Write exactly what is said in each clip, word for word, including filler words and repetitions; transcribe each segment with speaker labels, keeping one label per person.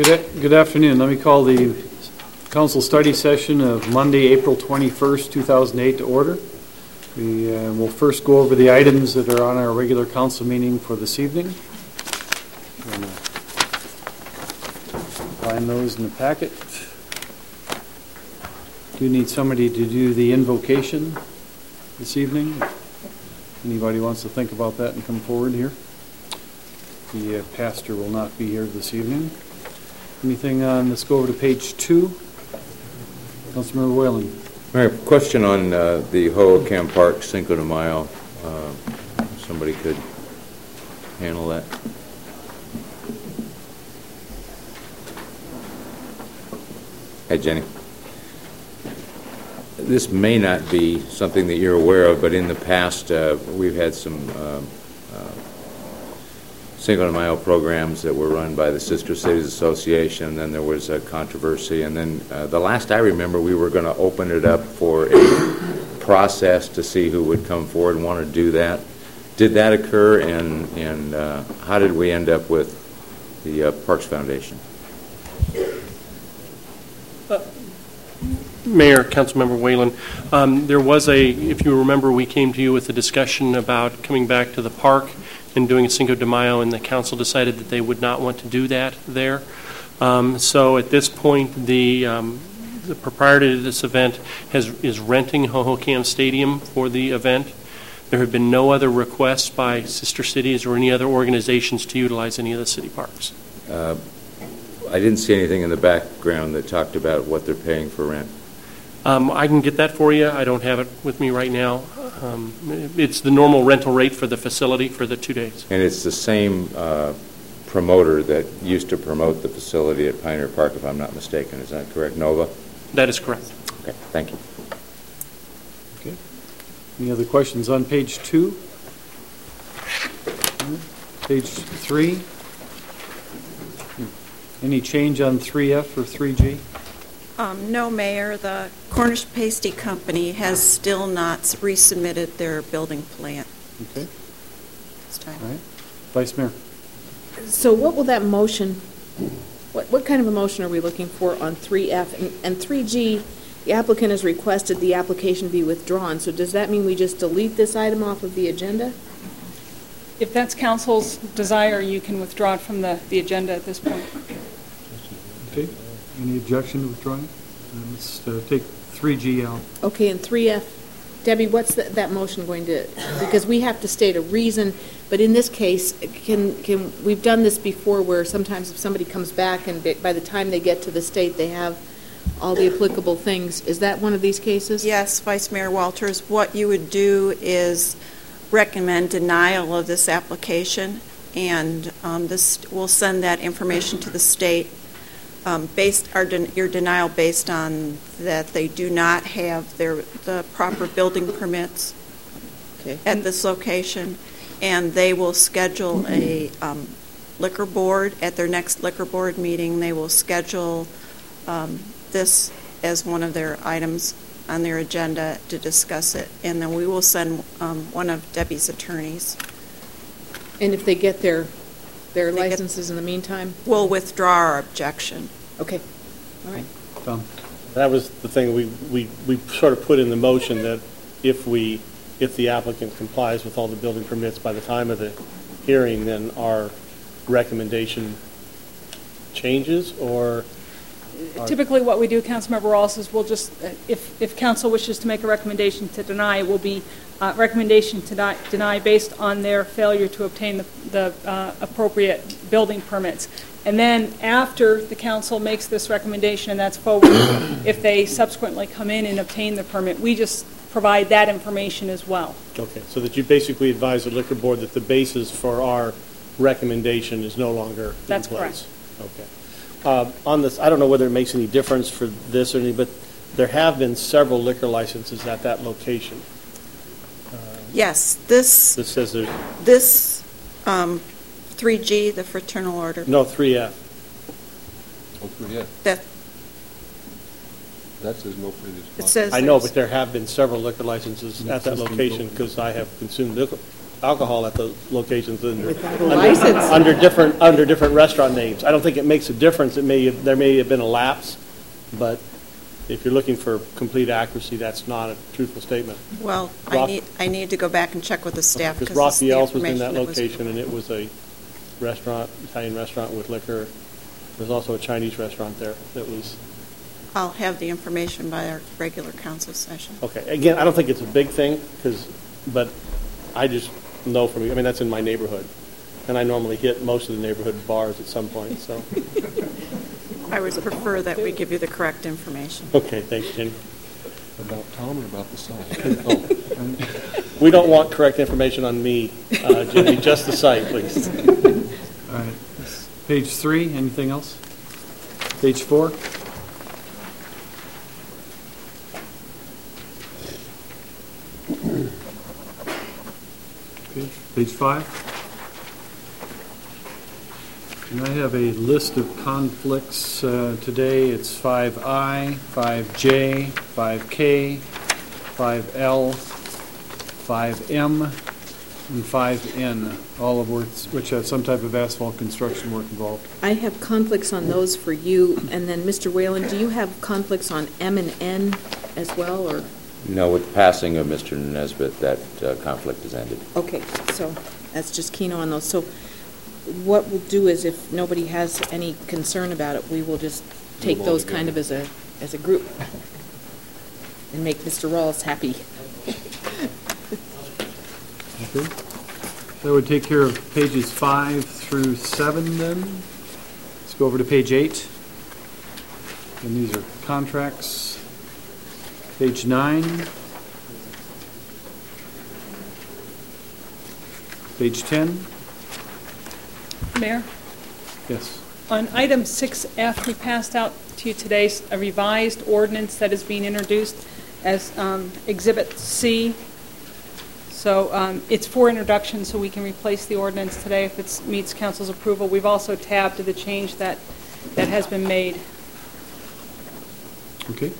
Speaker 1: Good, good afternoon. Let me call the council study session of Monday, April twenty-first, two thousand eight to order. We uh, will first go over the items that are on our regular council meeting for this evening. Find those in the packet. Do need somebody to do the invocation this evening. Anybody wants to think about that and come forward here? The uh, pastor will not be here this evening. Anything on, let's go over to page two. Councilmember Whalen.
Speaker 2: Mayor, question on uh, the Hohokam Park Cinco de Mayo. Uh, somebody could handle that. Hey, Jenny. This may not be something that you're aware of, but in the past uh, we've had some uh, uh, Cinco de Mayo programs that were run by the Sister Cities Association. Then there was a controversy, and then uh, the last I remember, we were going to open it up for a process to see who would come forward and want to do that. Did that occur, and and uh, how did we end up with the uh, Parks Foundation?
Speaker 3: Uh, Mayor, Councilmember Whalen, um, there was a, if you remember, we came to you with a discussion about coming back to the park and doing a Cinco de Mayo, and the council decided that they would not want to do that there. Um, so at this point, the um, the proprietor of this event has is renting Hohokam Stadium for the event. There have been no other requests by sister cities or any other organizations to utilize any of the city parks.
Speaker 2: Uh, I didn't see anything in the background that talked about what they're paying for rent.
Speaker 3: Um, I can get that for you. I don't have it with me right now. Um, it's the normal rental rate for the facility for the two days.
Speaker 2: And it's the same uh, promoter that used to promote the facility at Pioneer Park, if I'm not mistaken. Is that correct, Nova?
Speaker 3: That is correct.
Speaker 2: Okay, thank you.
Speaker 1: Okay. Any other questions on page two? Page three? Any change on three F or three G?
Speaker 4: Um, no, Mayor. The Cornish Pasty Company has still not resubmitted their building plan.
Speaker 1: Okay.
Speaker 4: This time.
Speaker 1: All right. Vice Mayor.
Speaker 5: So what will that motion, what, what kind of a motion are we looking for on three F? And, and three G, the applicant has requested the application be withdrawn. So does that mean we just delete this item off of the agenda?
Speaker 6: If that's council's desire, you can withdraw it from the, the agenda at this point.
Speaker 1: Okay. Any objection to withdrawing? Uh, let's uh, take three G out.
Speaker 5: Okay, and three F, Debbie, what's the, that motion going to, because we have to state a reason, but in this case, can, can we've done this before where sometimes if somebody comes back and by the time they get to the state, they have all the applicable things. Is that one of these cases?
Speaker 4: Yes, Vice Mayor Walters. What you would do is recommend denial of this application, and um, this will send that information to the state. Um, based our den your denial based on that they do not have their the proper building permits
Speaker 5: okay.
Speaker 4: at this location, and they will schedule a um, liquor board at their next liquor board meeting. They will schedule um, this as one of their items on their agenda to discuss it, and then we will send um, one of Debbie's attorneys.
Speaker 5: And if they get their their
Speaker 4: They
Speaker 5: licenses
Speaker 4: get,
Speaker 5: in the meantime?
Speaker 4: we'll withdraw our objection.
Speaker 5: Okay. All right.
Speaker 1: Tom.
Speaker 3: That was the thing we, we, we sort of put in the motion that if we if the applicant complies with all the building permits by the time of the hearing, then our recommendation changes, or
Speaker 6: Typically what we do, Councilmember Rawls, is we'll just, uh, if, if council wishes to make a recommendation to deny, it will be uh, recommendation to deny, deny based on their failure to obtain the, the uh, appropriate building permits. And then after the council makes this recommendation and that's forward, if they subsequently come in and obtain the permit, we just provide that information as well.
Speaker 3: Okay, so that you basically advise the liquor board that the basis for our recommendation is no longer
Speaker 6: That's
Speaker 3: in place.
Speaker 6: correct.
Speaker 3: Okay. Uh, on this, I don't know whether it makes any difference for this or any, but there have been several liquor licenses at that location. Uh,
Speaker 4: Yes, this
Speaker 3: This says there's,
Speaker 4: this um, three G, the fraternal order.
Speaker 3: no, three F.
Speaker 7: Oh, yeah.
Speaker 4: That
Speaker 7: That says no previous.
Speaker 4: it says
Speaker 3: I know,
Speaker 4: there's-
Speaker 3: but there have been several liquor licenses
Speaker 1: An
Speaker 3: at that
Speaker 1: existing
Speaker 3: location
Speaker 1: building.
Speaker 3: because I have consumed liquor,
Speaker 8: alcohol at those locations under,
Speaker 5: Without a
Speaker 8: under,
Speaker 5: license.
Speaker 8: under different under different restaurant names. I don't think it makes a difference. It may there may have been a lapse, but if you're looking for complete accuracy, that's not a truthful statement.
Speaker 4: Well, I
Speaker 8: Rock-
Speaker 4: need, I need to go back and check with the staff.
Speaker 8: Because
Speaker 4: this is the
Speaker 8: Raphael's was in
Speaker 4: information
Speaker 8: that
Speaker 4: was-
Speaker 8: location, and it was a restaurant, Italian restaurant with liquor. There's also a Chinese restaurant there that was,
Speaker 4: I'll have the information by our regular council session.
Speaker 8: okay. Again, I don't think it's a big thing, because, but I just know from, I mean, that's in my neighborhood, and I normally hit most of the neighborhood bars at some point, so.
Speaker 4: I would prefer that we give you the correct information.
Speaker 8: Okay, thanks, Jenny.
Speaker 7: About Tom or about the site?
Speaker 8: Oh. We don't want correct information on me, uh, Jenny, just the site, please.
Speaker 1: All right. Page three, anything else? Page four? Okay. Page five? And I have a list of conflicts uh, today. It's five I, five J, five K, five L, five M, and five N, all of which, which have some type of asphalt construction work involved.
Speaker 5: I have conflicts on those for you, and then, Mister Whalen, do you have conflicts on M and N as well, or?
Speaker 2: No, with the passing of Mister Nesbitt, that uh, conflict has ended.
Speaker 5: Okay, so that's just Keno on those. So what we'll do is, if nobody has any concern about it, we will just take
Speaker 7: Move all
Speaker 5: those kind of as a, as a group and make Mister Rawls happy.
Speaker 1: Okay. That would take care of pages five through seven then. Let's go over to page eight. And these are contracts. Page nine. Page ten.
Speaker 6: Mayor?
Speaker 1: Yes.
Speaker 6: On item six F, we passed out to you today a revised ordinance that is being introduced as um, Exhibit C. So um, it's for introduction, so we can replace the ordinance today if it meets council's approval. We've also tabbed the change that, that has been made.
Speaker 1: Okay.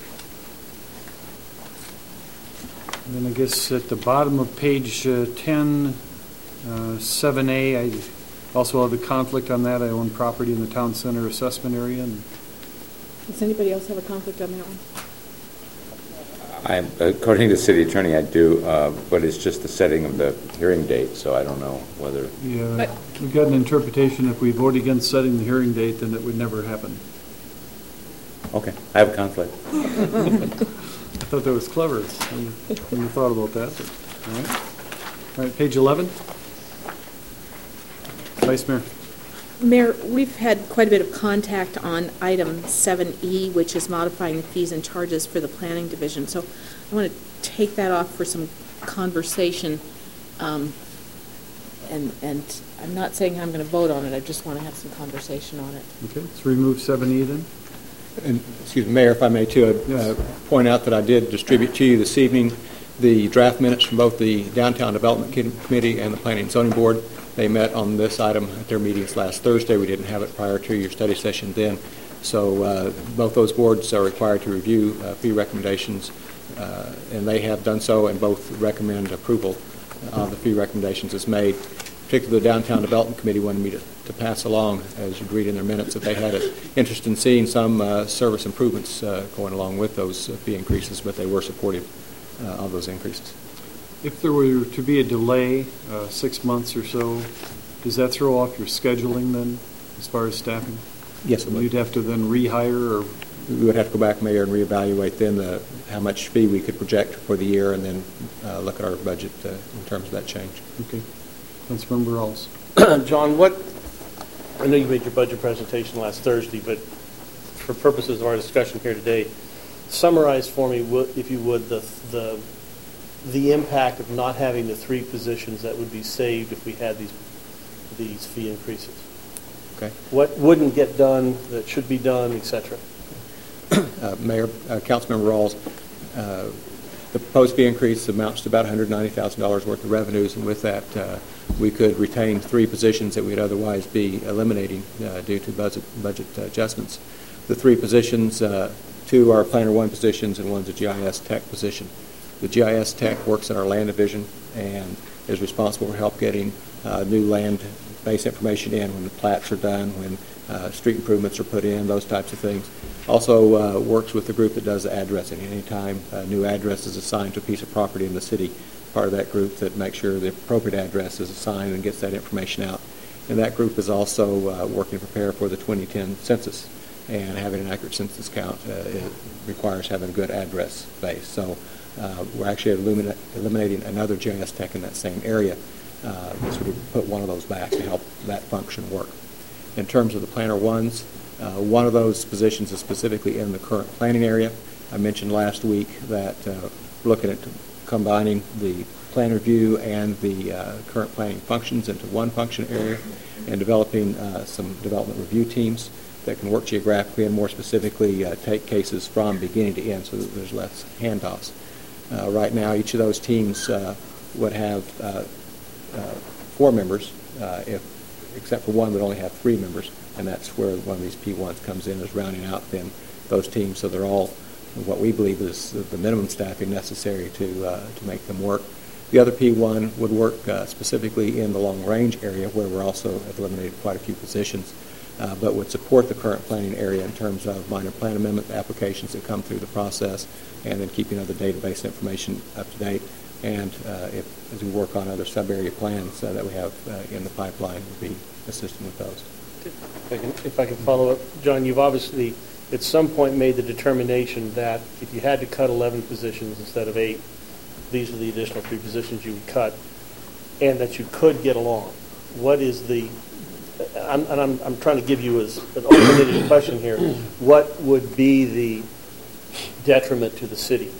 Speaker 1: And then I guess at the bottom of page uh, ten, uh, seven A, I also have the conflict on that. I own property in the town center assessment area. And
Speaker 5: Does anybody else have a conflict on that one?
Speaker 2: I, according to the city attorney, I do, uh, but it's just the setting of the hearing date, so I don't know whether.
Speaker 1: yeah,
Speaker 6: But-
Speaker 1: we've got an interpretation. If we vote against setting the hearing date, then it would never happen.
Speaker 2: Okay, I have a conflict.
Speaker 1: I thought that was clever. I never thought about that. But, all right. All right, page eleven. Vice Mayor.
Speaker 5: Mayor, we've had quite a bit of contact on item seven E, which is modifying the fees and charges for the planning division. So I want to take that off for some conversation. Um, and, and I'm not saying I'm going to vote on it. I just want to have some conversation on it.
Speaker 1: Okay, let's remove seven E then.
Speaker 9: And, excuse me, Mayor, if I may too, I'd uh, point out that I did distribute to you this evening the draft minutes from both the Downtown Development Committee and the Planning and Zoning Board. They met on this item at their meetings last Thursday. We didn't have it prior to your study session then. So uh, both those boards are required to review uh, fee recommendations, uh, and they have done so, and both recommend approval of the fee recommendations as made. Particularly the Downtown Development Committee wanted me to, to pass along, as you'd read in their minutes, that they had an interest in seeing some uh, service improvements uh, going along with those uh, fee increases, but they were supportive uh, of those increases.
Speaker 1: If there were to be a delay, uh, six months or so, does that throw off your scheduling then, as far as staffing?
Speaker 9: Yes, it would.
Speaker 1: You'd have to then rehire, or
Speaker 9: We would have to go back, Mayor, and reevaluate then the, how much fee we could project for the year, and then uh, look at our budget uh, in terms of that change.
Speaker 1: okay. Councilmember Rawls.
Speaker 8: John, what, I know you made your budget presentation last Thursday, but for purposes of our discussion here today, summarize for me, wo- if you would, the, the, the impact of not having the three positions that would be saved if we had these, these fee increases.
Speaker 9: Okay.
Speaker 8: What wouldn't get done that should be done, et cetera?
Speaker 9: Uh, Mayor, uh, Councilmember Rawls, uh, the proposed fee increase amounts to about one hundred ninety thousand dollars worth of revenues, and with that, uh, we could retain three positions that we'd otherwise be eliminating uh, due to budget, budget adjustments. The three positions, uh, two are Planner One positions, and one's a G I S Tech position. The G I S Tech works in our land division, and is responsible for help getting uh, new land-based information in when the plats are done, when uh, street improvements are put in, those types of things. Also uh, works with the group that does the addressing. Anytime a new address is assigned to a piece of property in the city, part of that group that makes sure the appropriate address is assigned and gets that information out. And that group is also uh, working to prepare for the twenty ten census. And having an accurate census count uh, it requires having a good address base. So uh, we're actually eliminate, eliminating another J S Tech in that same area. Uh, this would put one of those back to help that function work. In terms of the planner ones, uh, one of those positions is specifically in the current planning area. I mentioned last week that uh, we're looking at combining the plan review and the uh, current planning functions into one function area and developing uh, some development review teams that can work geographically and more specifically uh, take cases from beginning to end so that there's less handoffs. Uh, right now, each of those teams uh, would have uh, uh, four members, uh, if, except for one would only have three members, and that's where one of these P ones comes in, is rounding out then those teams so they're all what we believe is the minimum staffing necessary to, uh, to make them work. The other P one would work uh, specifically in the long-range area where we're also have eliminated quite a few positions. Uh, but would support the current planning area in terms of minor plan amendment applications that come through the process and then keeping other database information up to date. And uh, if, as we work on other sub-area plans uh, that we have uh, in the pipeline, we'll be assisting with those.
Speaker 8: If I can, if I can follow up, John, you've obviously at some point made the determination that if you had to cut eleven positions instead of eight, these are the additional three positions you would cut, and that you could get along. What is the I'm, and I'm, I'm trying to give you as an open-ended question here. What would be the detriment to the city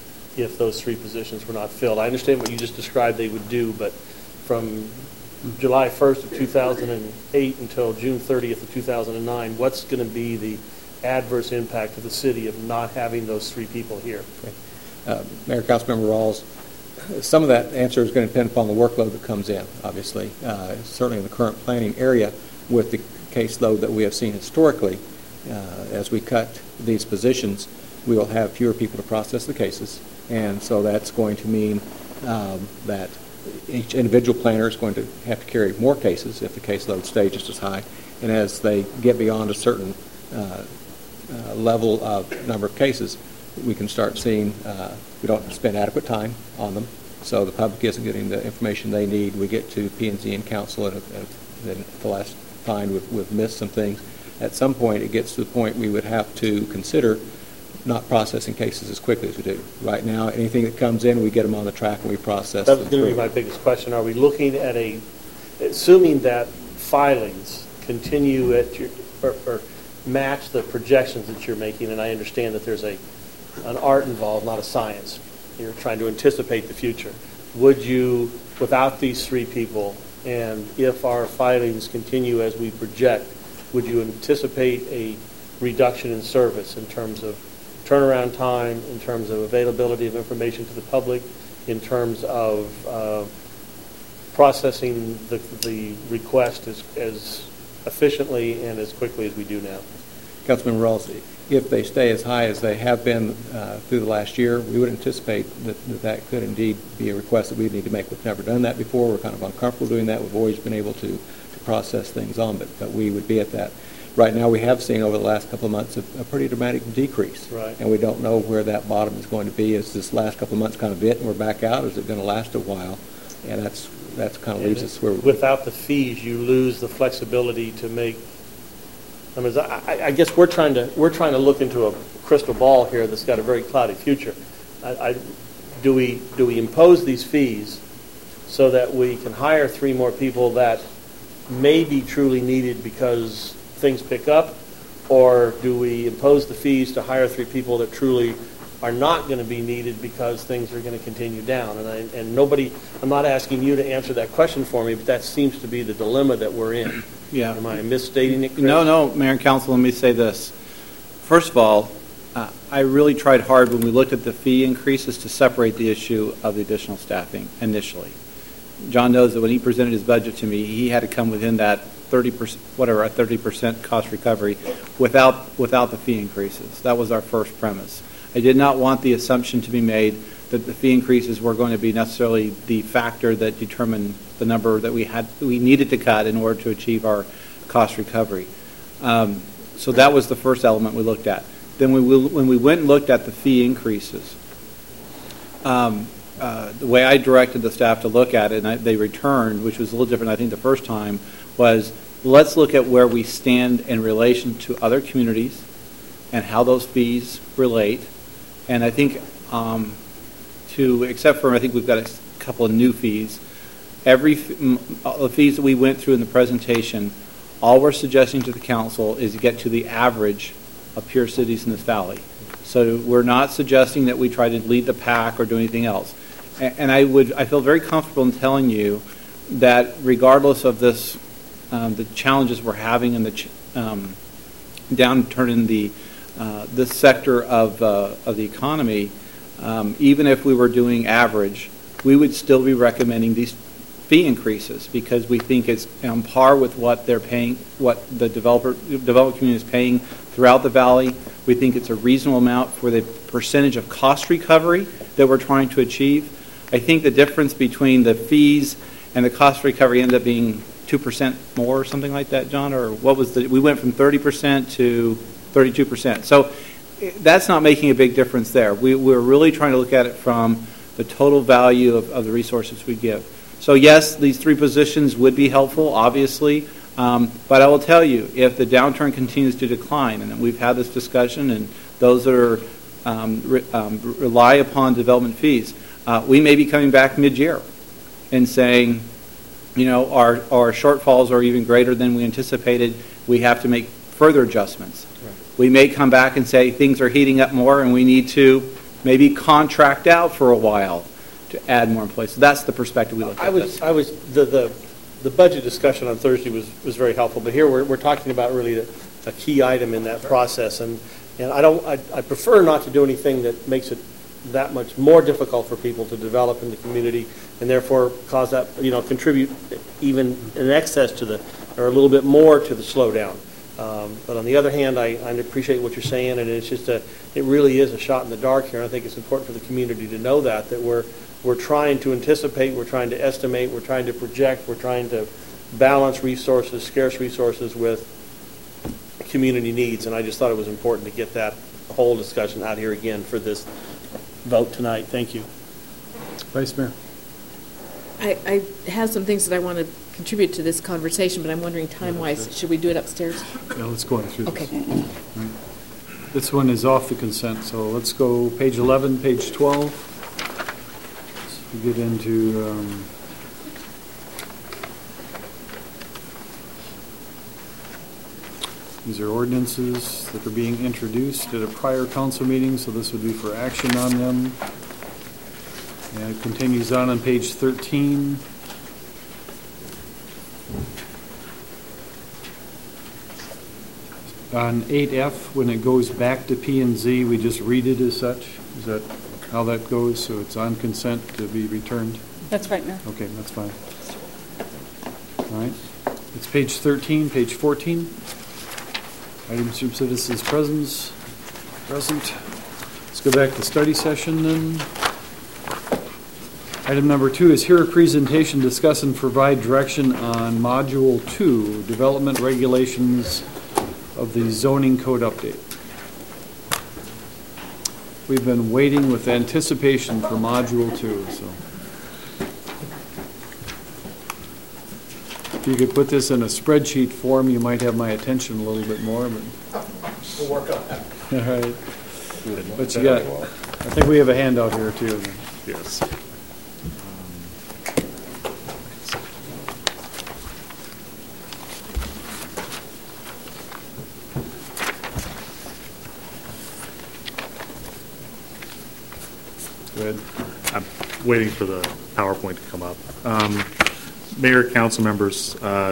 Speaker 8: if those three positions were not filled? I understand what you just described they would do, but from July first of two thousand eight until June thirtieth of two thousand nine, what's going to be the adverse impact to the city of not having those three people here?
Speaker 9: Okay. Uh, Mayor, Councilmember Rawls, some of that answer is going to depend upon the workload that comes in, obviously. Uh, certainly in the current planning area with the caseload that we have seen historically, uh, as we cut these positions, we will have fewer people to process the cases. And so that's going to mean um, that each individual planner is going to have to carry more cases if the caseload stays just as high. And as they get beyond a certain uh, uh, level of number of cases, we can start seeing uh, we don't spend adequate time on them, so the public isn't getting the information they need. We get to P and Z and council, and then the last find we've, we've missed some things. At some point, it gets to the point we would have to consider not processing cases as quickly as we do. Right now, anything that comes in, we get them on the track and we process
Speaker 8: That
Speaker 9: them
Speaker 8: was going to be my biggest question. Are we looking at a, assuming that filings continue at your, or, or match the projections that you're making, and I understand that there's a an art involved, not a science. You're trying to anticipate the future. Would you, without these three people, and if our filings continue as we project, would you anticipate a reduction in service in terms of turnaround time, in terms of availability of information to the public, in terms of uh, processing the, the request as, as efficiently and as quickly as we do now?
Speaker 9: Councilman Rawls, if they stay as high as they have been uh, through the last year, we would anticipate that, that that could indeed be a request that we need to make. We've never done that before. We're kind of uncomfortable doing that. We've always been able to, to process things on, but, but we would be at that. Right now, we have seen over the last couple of months a, a pretty dramatic decrease.
Speaker 8: Right.
Speaker 9: And we don't know where that bottom is going to be. Is this last couple of months kind of it and we're back out, or is it going to last a while? And that's that's kind of leaves us where...
Speaker 8: Without the fees, you lose the flexibility to make... I mean, I, I guess we're trying to we're trying to look into a crystal ball here that's got a very cloudy future. I, I, do we do we impose these fees so that we can hire three more people that may be truly needed because things pick up, or do we impose the fees to hire three people that truly are not going to be needed because things are going to continue down? And I, and nobody, I'm not asking you to answer that question for me, but that seems to be the dilemma that we're in.
Speaker 10: Yeah.
Speaker 8: Am I misstating it, Chris?
Speaker 10: No, no, Mayor and Council, let me say this. First of all, uh, I really tried hard when we looked at the fee increases to separate the issue of the additional staffing initially. John knows that when he presented his budget to me, he had to come within that thirty percent, whatever, a thirty percent cost recovery without, without the fee increases. That was our first premise. I did not want the assumption to be made that the fee increases were going to be necessarily the factor that determined the number that we had, we needed to cut in order to achieve our cost recovery. Um, so that was the first element we looked at. Then we, when we went and looked at the fee increases, um, uh, the way I directed the staff to look at it, and I, they returned, which was a little different I think the first time, was let's look at where we stand in relation to other communities and how those fees relate. And I think um, to, except for I think we've got a couple of new fees, every the fees that we went through in the presentation, all we're suggesting to the council is to get to the average of peer cities in this valley. So we're not suggesting that we try to lead the pack or do anything else. And, and I would, I feel very comfortable in telling you that regardless of this, um, the challenges we're having in the ch um, downturn in the uh, this sector of uh, of the economy, um, even if we were doing average, we would still be recommending these fee increases because we think it's on par with what they're paying, what the developer development community is paying throughout the valley. We think it's a reasonable amount for the percentage of cost recovery that we're trying to achieve. I think the difference between the fees and the cost recovery ended up being two percent more or something like that, John, or what was the, we went from thirty percent to thirty-two percent. So that's not making a big difference there. We, we're really trying to look at it from the total value of, of the resources we give. So yes, these three positions would be helpful, obviously, um, but I will tell you, if the downturn continues to decline, and we've had this discussion, and those that are um, re, um, rely upon development fees, uh, we may be coming back mid-year and saying, you know, our, our shortfalls are even greater than we anticipated. We have to make further adjustments. Right. We may come back and say things are heating up more and we need to maybe contract out for a while to add more employees. So that's the perspective we look at.
Speaker 8: I was,
Speaker 10: this.
Speaker 8: I was the, the the budget discussion on Thursday was, was very helpful, but here we're, we're talking about really a, a key item in that process, and and I don't I, I prefer not to do anything that makes it that much more difficult for people to develop in the community, and therefore cause that, you know, contribute even in excess to the, or a little bit more to the slowdown. Um, but on the other hand, I, I appreciate what you're saying, and it's just a, it really is a shot in the dark here. And I think it's important for the community to know that, that we're, we're trying to anticipate, we're trying to estimate, we're trying to project, we're trying to balance resources, scarce resources with community needs. And I just thought it was important to get that whole discussion out here again for this vote tonight. Thank you.
Speaker 1: Vice Mayor.
Speaker 5: I, I have some things that I want to contribute to this conversation, but I'm wondering time-wise, should we do it upstairs?
Speaker 1: Yeah, let's go on through this.
Speaker 5: Okay.
Speaker 1: Right. This one is off the consent, so let's go page eleven, page twelve. So we get into um, these are ordinances that are being introduced at a prior council meeting, so this would be for action on them. And it continues on on page thirteen. On eight F, when it goes back to P and Z, we just read it as such. Is that how that goes? So it's on consent to be returned?
Speaker 6: That's right, Mayor.
Speaker 1: Okay, that's fine. All right. It's page thirteen, page fourteen. Items from citizens' presence. Present. Let's go back to study session then. Item number two is hear a presentation, discuss and provide direction on Module two, Development Regulations of the Zoning Code Update. We've been waiting with anticipation for Module two, so. If you could put this in a spreadsheet form, you might have my attention a little bit more, but.
Speaker 8: We'll work on that.
Speaker 1: All right. What you got? I think we have a handout here too.
Speaker 7: Yes.
Speaker 1: Go ahead.
Speaker 11: I'm waiting for the PowerPoint to come up. Um, Mayor, council members, uh,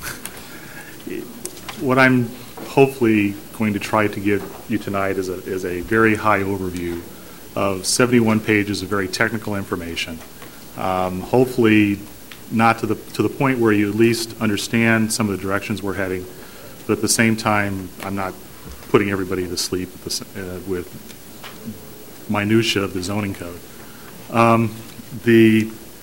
Speaker 11: what I'm hopefully going to try to give you tonight is a, is a very high overview of seventy-one pages of very technical information. Um, hopefully not to the, to the point where you at least understand some of the directions we're heading, but at the same time, I'm not putting everybody to sleep with, the, uh, with minutia of the zoning code. Um, The,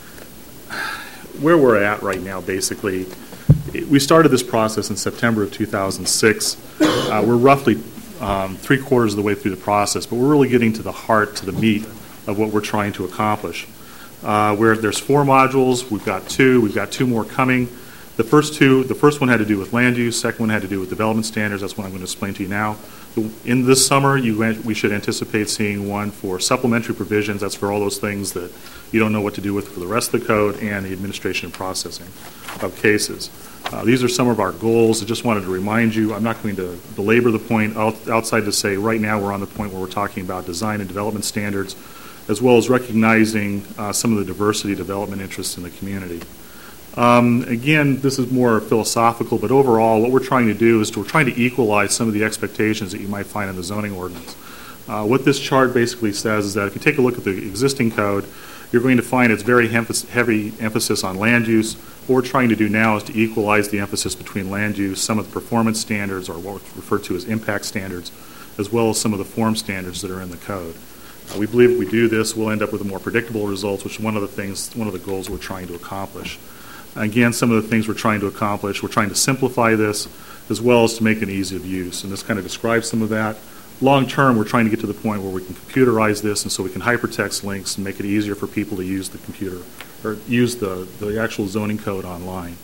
Speaker 11: where we're at right now, basically, we started this process in September of two thousand six. Uh, We're roughly um, three quarters of the way through the process, but we're really getting to the heart, to the meat of what we're trying to accomplish. Uh, where there's four modules, we've got two, we've got two more coming. The first two, the first one had to do with land use, second one had to do with development standards. That's what I'm going to explain to you now. In this summer, you, we should anticipate seeing one for supplementary provisions. That's for all those things that you don't know what to do with for the rest of the code, and the administration and processing of cases. Uh, these are some of our goals. I just wanted to remind you, I'm not going to belabor the point out, outside to say right now we're on the point where we're talking about design and development standards, as well as recognizing uh, some of the diversity development interests in the community. Um, again, this is more philosophical, but overall what we're trying to do is to, we're trying to equalize some of the expectations that you might find in the zoning ordinance. Uh, what this chart basically says is that if you take a look at the existing code, you're going to find it's very heavy emphasis on land use. What we're trying to do now is to equalize the emphasis between land use, some of the performance standards, or what we refer to as impact standards, as well as some of the form standards that are in the code. Uh, we believe if we do this, we'll end up with more predictable results, which is one of the things, one of the goals we're trying to accomplish. Again, some of the things we're trying to accomplish, we're trying to simplify this as well as to make it easy of use. And this kind of describes some of that. Long term, we're trying to get to the point where we can computerize this, and so we can hypertext links and make it easier for people to use the computer or use the, the actual zoning code online.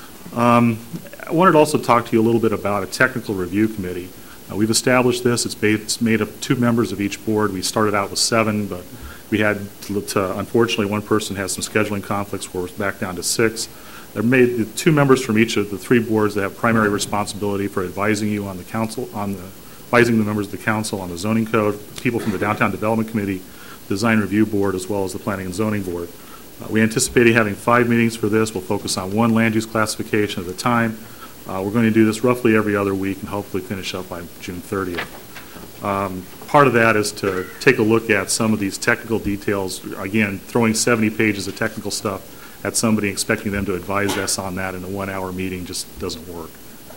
Speaker 11: Um, I wanted to also talk to you a little bit about a technical review committee. Uh, we've established this. It's, based, it's made up of two members of each board. We started out with seven, but we had, to, to, unfortunately, one person has some scheduling conflicts where we're back down to six. They're made the two members from each of the three boards that have primary responsibility for advising you on the council, on the advising the members of the council on the zoning code, people from the Downtown Development Committee, Design Review Board, as well as the Planning and Zoning Board. Uh, we anticipate having five meetings for this. We'll focus on one land use classification at a time. Uh, we're going to do this roughly every other week and hopefully finish up by June thirtieth. Um, part of that is to take a look at some of these technical details. Again, throwing seventy pages of technical stuff at somebody, expecting them to advise us on that in a one-hour meeting just doesn't work.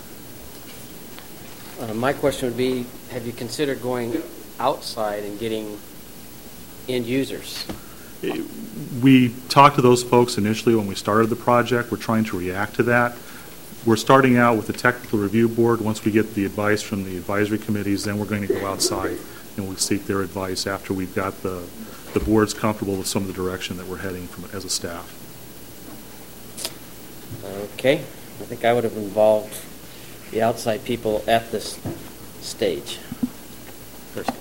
Speaker 12: Uh, my question would be, have you considered going outside and getting end users?
Speaker 11: We talked to those folks initially when we started the project. We're trying to react to that. We're starting out with the technical review board. Once we get the advice from the advisory committees, then we're going to go outside and we'll seek their advice after we've got the, the boards comfortable with some of the direction that we're heading from as a staff.
Speaker 12: Okay. I think I would have involved the outside people at this stage. First.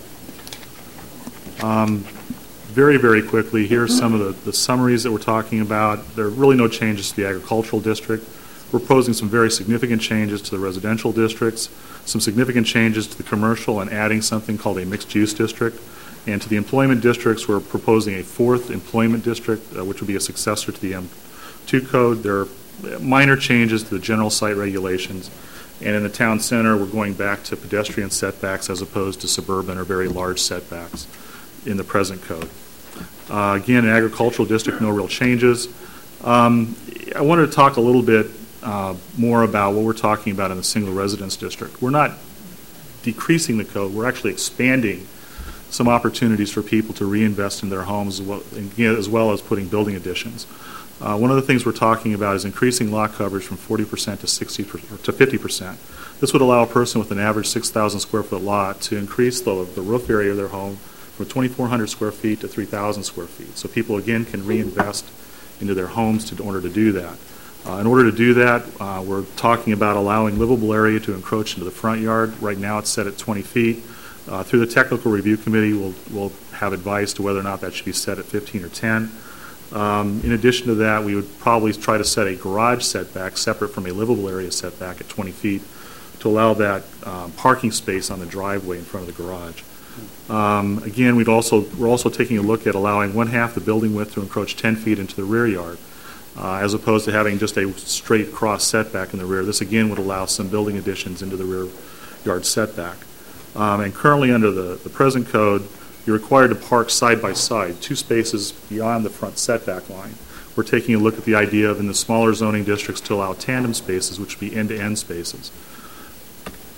Speaker 11: Um, very, very quickly, here's some of the, the summaries that we're talking about. There are really no changes to the agricultural district. We're proposing some very significant changes to the residential districts, some significant changes to the commercial, and adding something called a mixed-use district. And to the employment districts, we're proposing a fourth employment district, uh, which would be a successor to the M two code. There are minor changes to the general site regulations. And in the town center, we're going back to pedestrian setbacks as opposed to suburban or very large setbacks in the present code. Uh, again, in agricultural district, no real changes. Um, I wanted to talk a little bit uh, more about what we're talking about in the single residence district. We're not decreasing the code. We're actually expanding some opportunities for people to reinvest in their homes as well, as, well as putting building additions. Uh, one of the things we're talking about is increasing lot coverage from forty percent to sixty to fifty percent. This would allow a person with an average six thousand square foot lot to increase the, the roof area of their home from twenty-four hundred square feet to three thousand square feet. So people, again, can reinvest into their homes to, in order to do that. Uh, in order to do that, uh, we're talking about allowing livable area to encroach into the front yard. Right now it's set at twenty feet. Uh, through the technical review committee, we'll, we'll have advice to whether or not that should be set at fifteen or ten. Um, in addition to that, we would probably try to set a garage setback separate from a livable area setback at twenty feet to allow that um, parking space on the driveway in front of the garage. Um, again, we'd also, we're also taking a look at allowing one half the building width to encroach ten feet into the rear yard, uh, as opposed to having just a straight cross setback in the rear. This again would allow some building additions into the rear yard setback. Um, and currently under the, the present code, you're required to park side by side, two spaces beyond the front setback line. We're taking a look at the idea of in the smaller zoning districts to allow tandem spaces, which would be end-to-end spaces.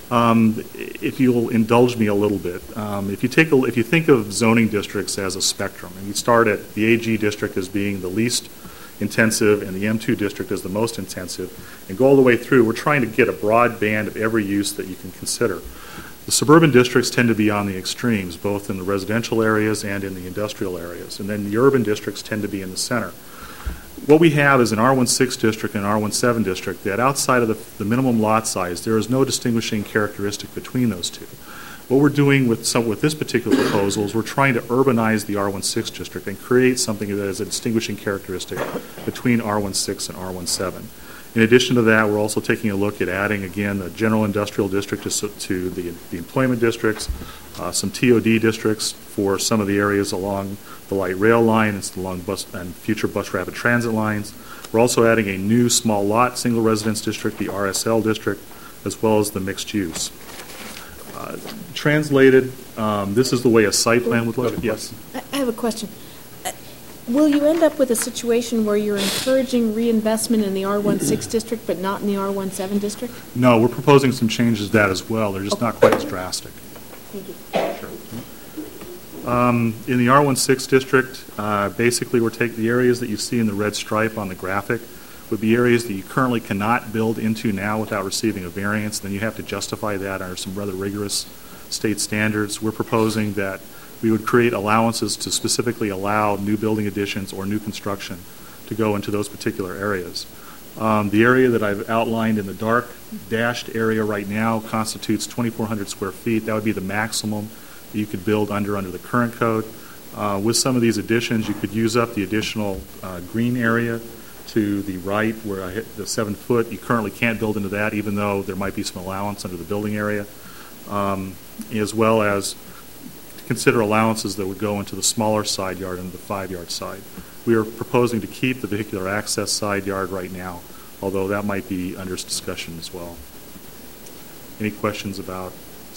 Speaker 11: Um, If you'll indulge me a little bit, um, if you take a, if you think of zoning districts as a spectrum, and you start at the A G district as being the least intensive and the M two district as the most intensive, and go all the way through, we're trying to get a broad band of every use that you can consider. The suburban districts tend to be on the extremes, both in the residential areas and in the industrial areas, and then the urban districts tend to be in the center. What we have is an R sixteen district and an R seventeen district that outside of the, the minimum lot size, there is no distinguishing characteristic between those two. What we're doing with some with this particular proposal is we're trying to urbanize the R sixteen district and create something that is a distinguishing characteristic between R sixteen and R seventeen. In addition to that, we're also taking a look at adding, again, the general industrial district to, to the, the employment districts, uh, some T O D districts for some of the areas along the light rail line and along bus and future bus rapid transit lines. We're also adding a new small lot single residence district, the R S L district, as well as the mixed use. Uh, translated, um, this is the way a site plan would look. Yes.
Speaker 5: I have a question. Uh, Will you end up with a situation where you're encouraging reinvestment in the R sixteen district but not in the R seventeen district?
Speaker 11: No, we're proposing some changes to that as well. They're just okay. Not quite as drastic.
Speaker 5: Thank you.
Speaker 11: Sure. Um, in the R sixteen district, uh, basically we're taking the areas that you see in the red stripe on the graphic would be areas that you currently cannot build into now without receiving a variance. Then you have to justify that under some rather rigorous state standards. We're proposing that we would create allowances to specifically allow new building additions or new construction to go into those particular areas. Um, the area that I've outlined in the dark dashed area right now constitutes twenty-four hundred square feet. That would be the maximum that you could build under under the current code. Uh, with some of these additions, you could use up the additional uh, green area to the right where I hit the seven foot. You currently can't build into that, even though there might be some allowance under the building area, um, as well as consider allowances that would go into the smaller side yard and the five yard side. We are proposing to keep the vehicular access side yard right now, although that might be under discussion as well. Any questions about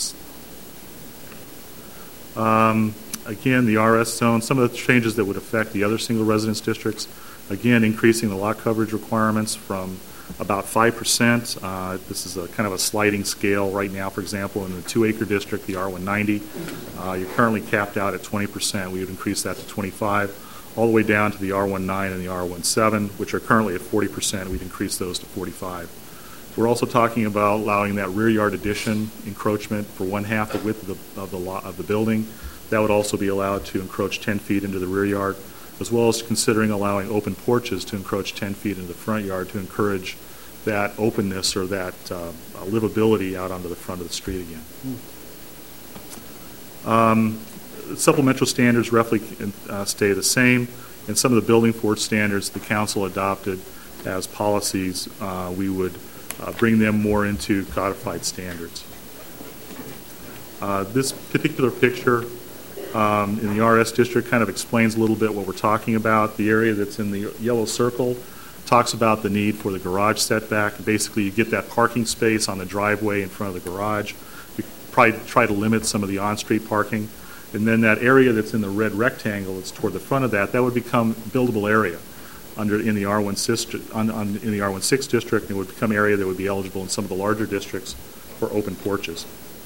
Speaker 11: um, again, the R S zone, some of the changes that would affect the other single residence districts, again, increasing the lot coverage requirements from about five percent. Uh, this is a kind of a sliding scale right now. For example, in the two acre district, the R one ninety, uh, you're currently capped out at twenty percent. We would increase that to twenty-five, all the way down to the R nineteen and the R seventeen, which are currently at forty percent. We'd increase those to forty-five. We're also talking about allowing that rear yard addition encroachment for one half the width of the, of the, lot, of the building. That would also be allowed to encroach ten feet into the rear yard, as well as considering allowing open porches to encroach ten feet into the front yard to encourage that openness or that uh, livability out onto the front of the street again. Um, supplemental standards roughly uh, stay the same, and some of the building force standards the council adopted as policies, uh, we would uh, bring them more into codified standards. Uh, this particular picture Um, in the R S district kind of explains a little bit what we're talking about. The area that's in the yellow circle talks about the need for the garage setback. Basically, you get that parking space on the driveway in front of the garage. We probably try to limit some of the on-street parking. And then that area that's in the red rectangle that's toward the front of that, that would become buildable area under in the R sixteen on, on, in the R sixteen district, and it would become area that would be eligible in some of the larger districts for open porches.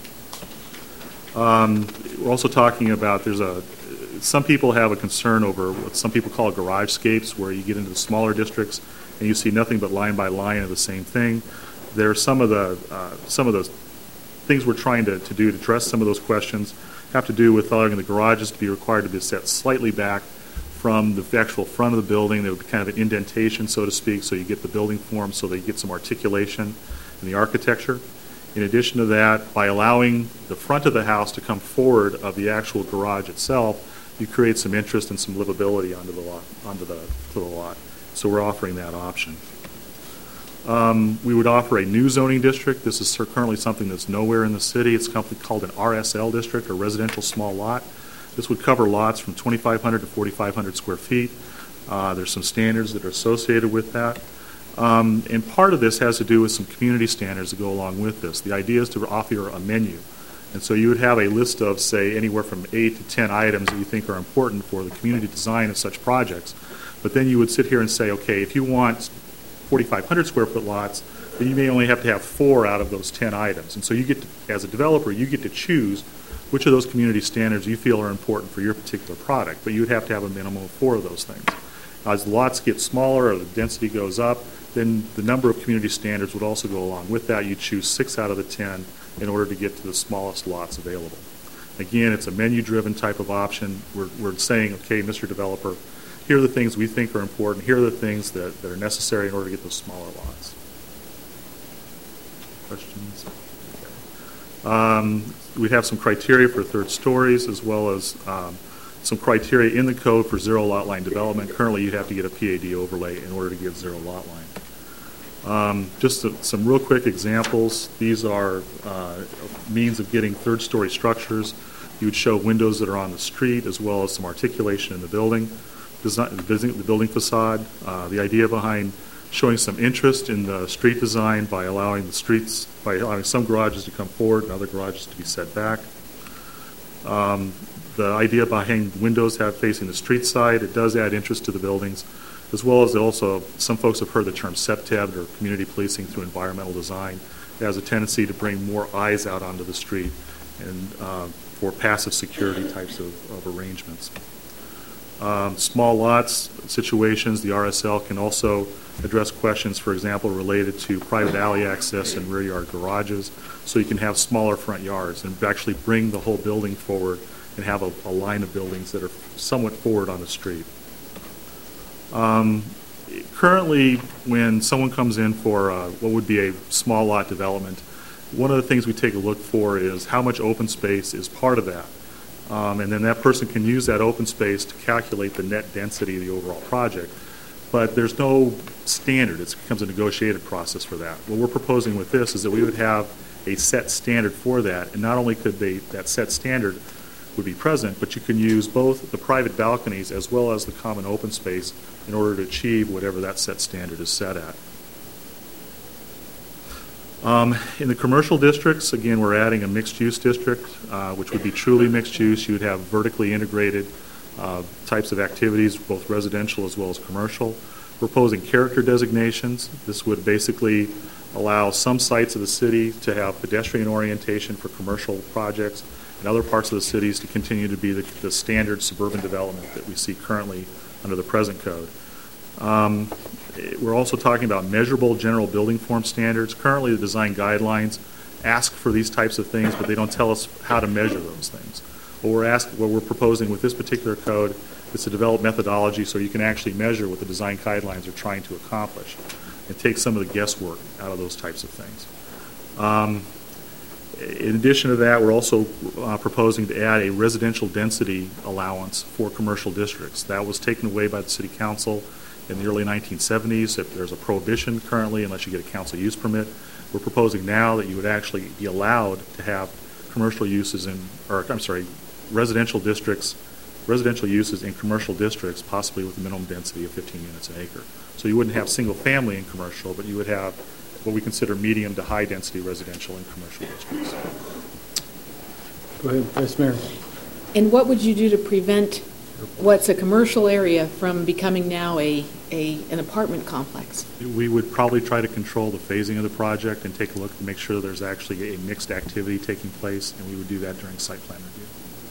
Speaker 11: Um, we're also talking about there's a some people have a concern over what some people call garage scapes, where you get into the smaller districts and you see nothing but line by line of the same thing. There are some of the uh, some of those things we're trying to, to do to address some of those questions have to do with allowing the garages to be required to be set slightly back from the actual front of the building. There would be kind of an indentation, so to speak, so you get the building form, so that you get some articulation in the architecture. In addition to that, by allowing the front of the house to come forward of the actual garage itself, you create some interest and some livability onto the lot, onto the to the lot. So we're offering that option. Um, we would offer a new zoning district. This is currently something that's nowhere in the city. It's called an R S L district, or residential small lot. This would cover lots from twenty-five hundred to forty-five hundred square feet. Uh, there's some standards that are associated with that. Um, and part of this has to do with some community standards that go along with this. The idea is to offer a menu. And so you would have a list of, say, anywhere from eight to ten items that you think are important for the community design of such projects. But then you would sit here and say, okay, if you want forty-five hundred square foot lots, then you may only have to have four out of those ten items. And so you get, to, as a developer, you get to choose which of those community standards you feel are important for your particular product, but you would have to have a minimum of four of those things. As the lots get smaller or the density goes up, then the number of community standards would also go along with that. You choose six out of the ten in order to get to the smallest lots available. Again, it's a menu-driven type of option. We're, we're saying, okay, Mister Developer, here are the things we think are important. Here are the things that, that are necessary in order to get those smaller lots. Questions? Um, we have some criteria for third stories, as well as um, some criteria in the code for zero lot line development. Currently, you have to get a P A D overlay in order to get zero lot line. Um, just a, some real quick examples. These are uh, means of getting third story structures. You would show windows that are on the street, as well as some articulation in the building, design, the building facade. Uh, the idea behind showing some interest in the street design by allowing the streets, by allowing some garages to come forward and other garages to be set back. Um, the idea behind windows have facing the street side, it does add interest to the buildings, as well as also, some folks have heard the term C E P T E B, or community policing through environmental design. It has a tendency to bring more eyes out onto the street and uh, for passive security types of, of arrangements. Um, small lots situations, the R S L can also address questions, for example, related to private alley access and rear yard garages, so you can have smaller front yards and actually bring the whole building forward and have a, a line of buildings that are somewhat forward on the street. Um, currently, when someone comes in for uh, what would be a small lot development, one of the things we take a look for is how much open space is part of that. Um, and then that person can use that open space to calculate the net density of the overall project. But there's no standard. It becomes a negotiated process for that. What we're proposing with this is that we would have a set standard for that, and not only could they, that set standard would be present, but you can use both the private balconies as well as the common open space in order to achieve whatever that set standard is set at. Um, in the commercial districts, again, we're adding a mixed-use district, uh, which would be truly mixed-use. You would have vertically integrated uh, types of activities, both residential as well as commercial. We're proposing character designations. This would basically allow some sites of the city to have pedestrian orientation for commercial projects, and other parts of the cities to continue to be the, the standard suburban development that we see currently under the present code. Um, we're also talking about measurable general building form standards. Currently, the design guidelines ask for these types of things, but they don't tell us how to measure those things. What we're asking, what we're proposing with this particular code is to develop methodology so you can actually measure what the design guidelines are trying to accomplish and take some of the guesswork out of those types of things. Um, In addition to that, we're also uh, proposing to add a residential density allowance for commercial districts. That was taken away by the City Council in the early nineteen seventies. If there's a prohibition currently, unless you get a council use permit, we're proposing now that you would actually be allowed to have commercial uses in, or I'm sorry, residential districts, residential uses in commercial districts, possibly with a minimum density of fifteen units an acre. So you wouldn't have single family in commercial, but you would have what we consider medium to high density residential and commercial districts.
Speaker 1: Go ahead, Vice Mayor.
Speaker 5: And what would you do to prevent what's a commercial area from becoming now a, a an apartment complex?
Speaker 11: We would probably try to control the phasing of the project and take a look to make sure there's actually a mixed activity taking place, and we would do that during site plan review.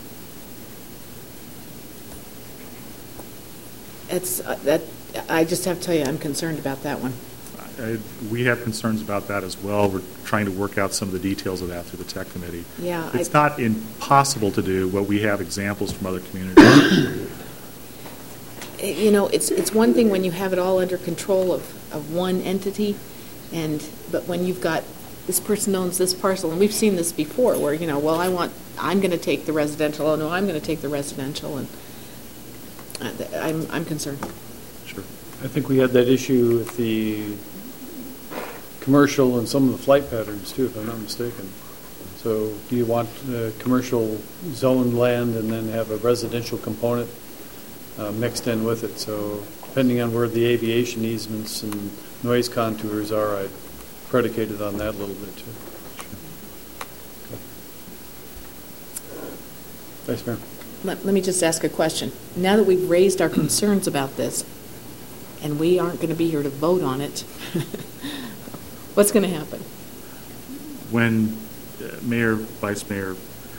Speaker 5: It's, uh, that, I just have to tell you, I'm concerned about that one.
Speaker 11: Uh, we have concerns about that as well. We're trying to work out some of the details of that through the tech committee.
Speaker 5: Yeah,
Speaker 11: it's
Speaker 5: I,
Speaker 11: not impossible to do, but we have examples from other communities.
Speaker 5: You know, it's it's one thing when you have it all under control of, of one entity, and but when you've got this person owns this parcel, and we've seen this before, where you know, well, I want, I'm going to take the residential. Oh no, I'm going to take the residential, and I'm I'm concerned.
Speaker 11: Sure.
Speaker 1: I think we had that issue with the commercial and some of the flight patterns too, if I'm not mistaken. So do you want uh, commercial zone land and then have a residential component uh, mixed in with it? So depending on where the aviation easements and noise contours are, I predicated on that a little bit too. Okay. Vice Mayor.
Speaker 5: Let, let me just ask a question. Now that we've raised our concerns about this, and we aren't going to be here to vote on it, What's going to happen?
Speaker 11: When uh, Mayor, Vice Mayor,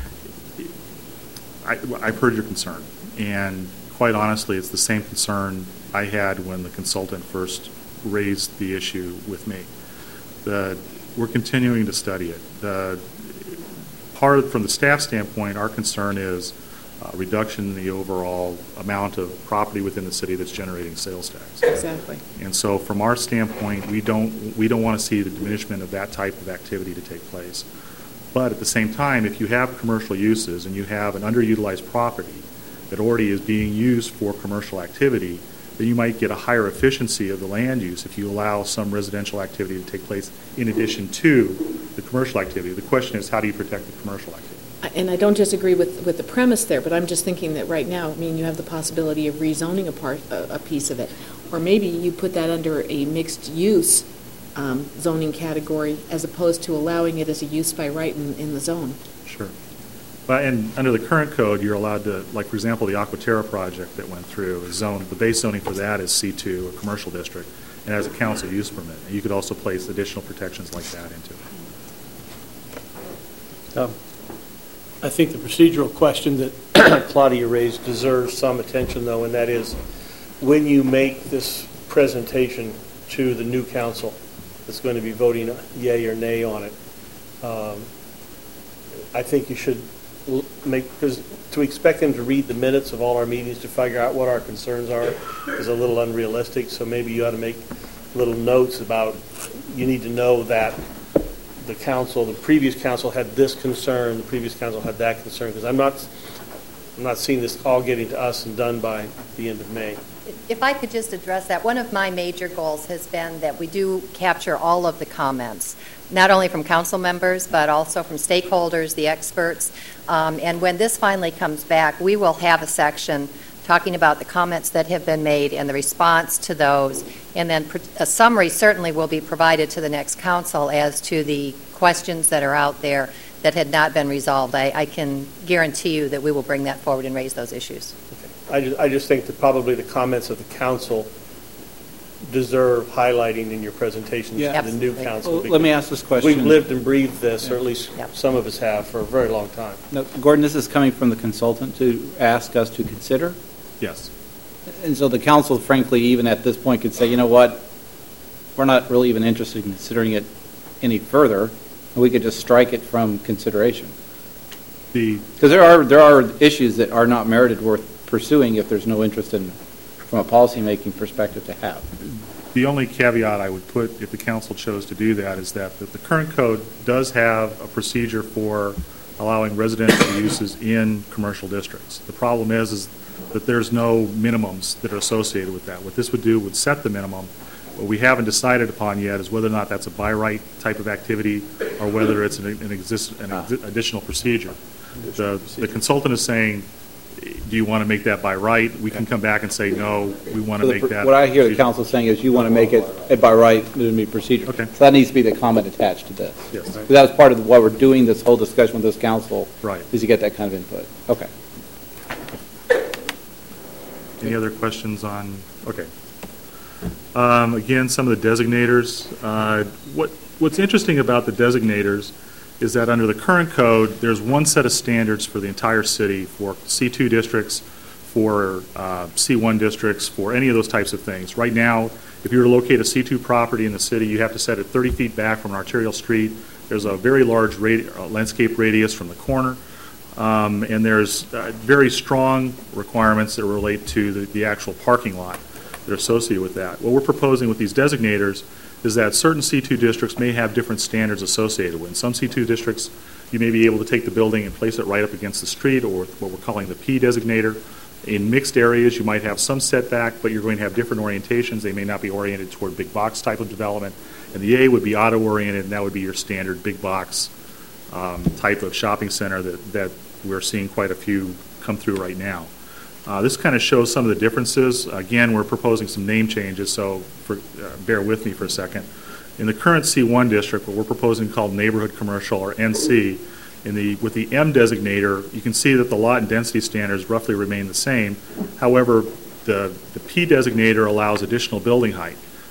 Speaker 11: I, I've heard your concern, and quite honestly, it's the same concern I had when the consultant first raised the issue with me. The, we're continuing to study it. The part of, from the staff standpoint, our concern is uh, reduction in the overall amount of property within the city that's generating sales tax.
Speaker 5: Exactly.
Speaker 11: And so, from our standpoint, we don't we don't want to see the diminishment of that type of activity to take place. But at the same time, if you have commercial uses and you have an underutilized property that already is being used for commercial activity, then you might get a higher efficiency of the land use if you allow some residential activity to take place in addition to the commercial activity. The question is, how do you protect the commercial activity?
Speaker 5: And I don't disagree with, with the premise there, but I'm just thinking that right now, I mean, you have the possibility of rezoning a part, a, a piece of it. Or maybe you put that under a mixed-use um, zoning category as opposed to allowing it as a use by right in, in the zone.
Speaker 11: Sure. But and under the current code, you're allowed to, like, for example, the Aquaterra project that went through is zoned, the base zoning for that is C two, a commercial district, and has a council use permit. And you could also place additional protections like that into it.
Speaker 8: Um, I think the procedural question that Claudia raised deserves some attention, though, and that is, when you make this presentation to the new council that's going to be voting yay or nay on it, um, I think you should make, because to expect them to read the minutes of all our meetings to figure out what our concerns are is a little unrealistic. So maybe you ought to make little notes about, you need to know that the council, the previous council had this concern, the previous council had that concern, because I'm not, I'm not seeing this all getting to us and done by the end of May.
Speaker 13: If I could just address that, one of my major goals has been that we do capture all of the comments, not only from council members, but also from stakeholders, the experts. Um, and when this finally comes back, we will have a section talking about the comments that have been made and the response to those. And then a summary certainly will be provided to the next council as to the questions that are out there that had not been resolved. I, I can guarantee you that we will bring that forward and raise those issues.
Speaker 8: I just, I just think that probably the comments of the council deserve highlighting in your presentation
Speaker 10: Yeah.
Speaker 8: to the new council.
Speaker 10: Well, let me ask this question.
Speaker 8: We've lived and breathed this, or at least
Speaker 13: Yep.
Speaker 8: some of us have, for a very long time.
Speaker 10: Now, Gordon, this is coming from the consultant to ask us to consider?
Speaker 11: Yes.
Speaker 10: And so the council, frankly, even at this point, could say, you know what, we're not really even interested in considering it any further, and we could just strike it from consideration.
Speaker 11: The
Speaker 10: Because there are, there are issues that are not merited worth pursuing if there's no interest in, from a policymaking perspective, to have.
Speaker 11: The only caveat I would put, if the council chose to do that, is that, that the current code does have a procedure for allowing residential uses in commercial districts. The problem is, is that there's no minimums that are associated with that. What this would do would set the minimum. What we haven't decided upon yet is whether or not that's a by right type of activity or whether it's an, an, exist, an ex additional procedure. The, the consultant is saying, do you want to make that by right? We can come back and say, no, we want to
Speaker 10: So
Speaker 11: make
Speaker 10: the,
Speaker 11: that.
Speaker 10: what I hear the
Speaker 11: procedure.
Speaker 10: council saying is you want to make it a by right, it would be procedure.
Speaker 11: Okay.
Speaker 10: So that needs to be the comment attached to this.
Speaker 11: Yes.
Speaker 10: Because that was part of why we're doing this whole discussion with this council.
Speaker 11: Right.
Speaker 10: Is to get that kind of input. Okay.
Speaker 11: Any other questions on, okay. Um, again, some of the designators. Uh, what, what's interesting about the designators is that under the current code, there's one set of standards for the entire city for C two districts, for uh, C one districts, for any of those types of things. Right now, if you were to locate a C two property in the city, you have to set it thirty feet back from an arterial street. There's a very large radi uh, landscape radius from the corner. Um, and there's uh, very strong requirements that relate to the, the actual parking lot that are associated with that. What we're proposing with these designators is that certain C two districts may have different standards associated with. In some C two districts, you may be able to take the building and place it right up against the street, or what we're calling the P designator. In mixed areas, you might have some setback, but you're going to have different orientations. They may not be oriented toward big box type of development. And the A would be auto-oriented, and that would be your standard big box um, type of shopping center that, that we're seeing quite a few come through right now. Uh, this kind of shows some of the differences. Again, we're proposing some name changes, so for, uh, bear with me for a second. In the current C one district, what we're proposing called neighborhood commercial, or N C, in the, with the M designator, you can see that the lot and density standards roughly remain the same. However, the, the P designator allows additional building height.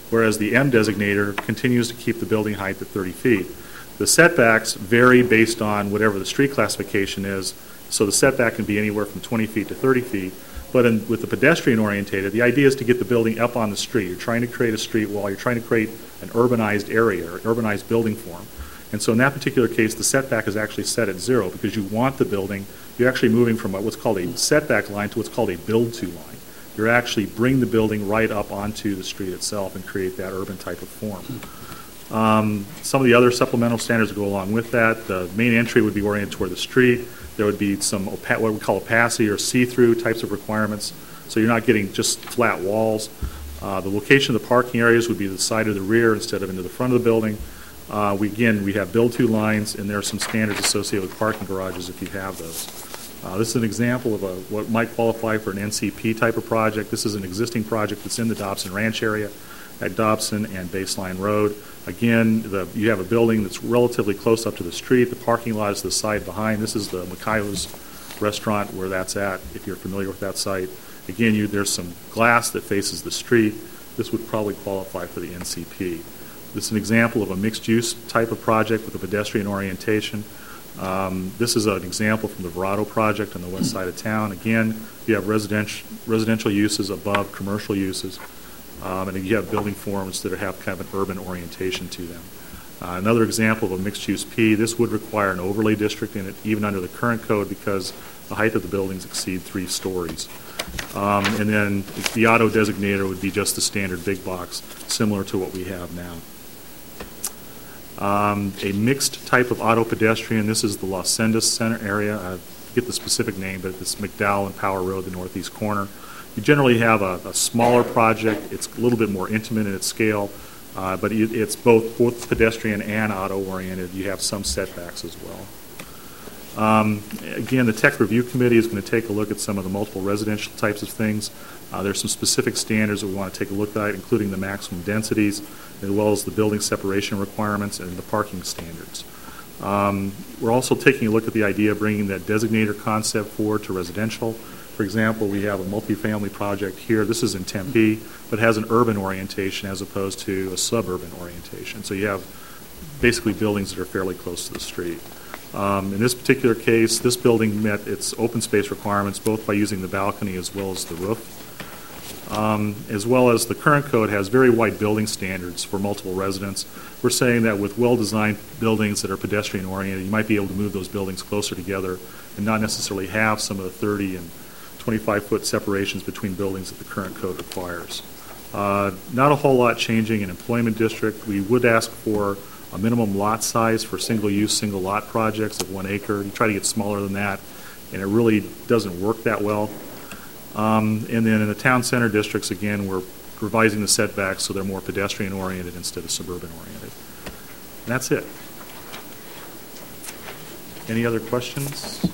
Speaker 11: whereas the M designator continues to keep the building height at thirty feet. The setbacks vary based on whatever the street classification is, so the setback can be anywhere from twenty feet to thirty feet. But in, with the pedestrian orientated, the idea is to get the building up on the street. You're trying to create a street wall, you're trying to create an urbanized area, or an urbanized building form. And so in that particular case, the setback is actually set at zero because you want the building, you're actually moving from what's called a setback line to what's called a build-to line. You're actually bring the building right up onto the street itself and create that urban type of form. Um, some of the other supplemental standards that go along with that, the main entry would be oriented toward the street. There would be some opa- what we call opacity or see-through types of requirements, so you're not getting just flat walls. Uh, the location of the parking areas would be the side or the rear instead of into the front of the building. Uh, we, again, we have build-to lines, and there are some standards associated with parking garages if you have those. Uh, this is an example of a, what might qualify for an N C P type of project. This is an existing project that's in the Dobson Ranch area at Dobson and Baseline Road. Again, the, you have a building that's relatively close up to the street. The parking lot is the side behind. This is the Mikhail's restaurant where that's at, if you're familiar with that site. Again, you, there's some glass that faces the street. This would probably qualify for the N C P. This is an example of a mixed-use type of project with a pedestrian orientation. Um, this is an example from the Verado project on the west side of town. Again, you have residential, residential uses above commercial uses. Um, and you have building forms that have kind of an urban orientation to them. Uh, another example of a mixed-use P, this would require an overlay district in it, even under the current code, because the height of the buildings exceed three stories. Um, and then the auto designator would be just the standard big box, similar to what we have now. Um, a mixed type of auto pedestrian, this is the Los Sendas Center area. I forget the specific name, but it's McDowell and Power Road, the northeast corner. You generally have a, a smaller project. It's a little bit more intimate in its scale, uh, but it, it's both, both pedestrian and auto-oriented. You have some setbacks as well. Um, again, the Tech Review Committee is going to take a look at some of the multiple residential types of things. Uh, there's some specific standards that we want to take a look at, including the maximum densities, as well as the building separation requirements and the parking standards. Um, we're also taking a look at the idea of bringing that designator concept forward to residential. For example, we have a multifamily project here. This is in Tempe, but has an urban orientation as opposed to a suburban orientation. So you have basically buildings that are fairly close to the street. Um, in this particular case, this building met its open space requirements both by using the balcony as well as the roof. Um, as well as the current code has very wide building standards for multiple residents. We're saying that with well-designed buildings that are pedestrian-oriented, you might be able to move those buildings closer together and not necessarily have some of the thirty and twenty-five foot separations between buildings that the current code requires. Uh, not a whole lot changing in employment district. We would ask for a minimum lot size for single-use, single-lot projects of one acre. You try to get smaller than that, and it really doesn't work that well. Um, and then in the town center districts, again, we're revising the setbacks so they're more pedestrian-oriented instead of suburban-oriented. And that's it. Any other questions?